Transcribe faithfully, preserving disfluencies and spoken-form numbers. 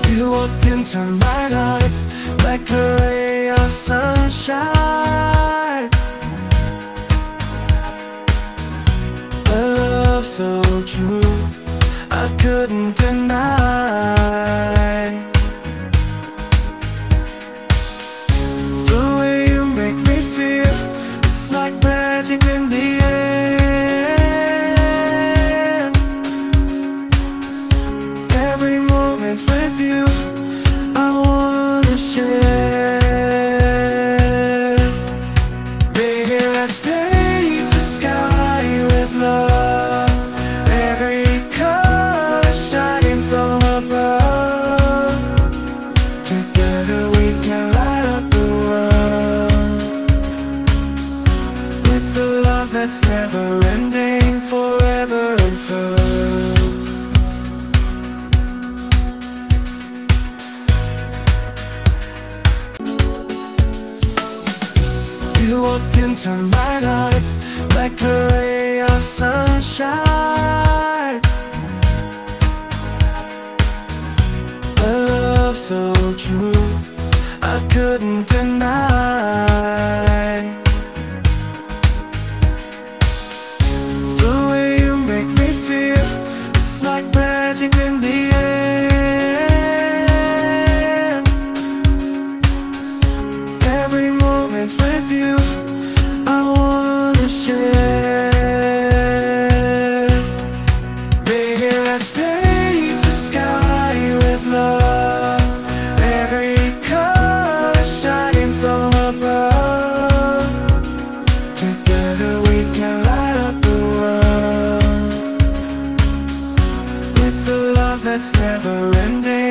You walked into my life like a ray of sunshine. A love so true, I couldn't deny. The way you make me feel, it's like magic in the air. Every moment with you, I wanna share. Baby, let's paint the sky with love. Every color shining from above. Together we can light up the world with the love that's never ending, forever unfurled. You walked into my life like a ray of sunshine. A love so true, I couldn't deny. The way you make me feel, it's like magic in the air. Every moment with you, I wanna share. Baby, let's paint the sky with love. Every color shining from above. Together we can light up the world with the love that's never ending.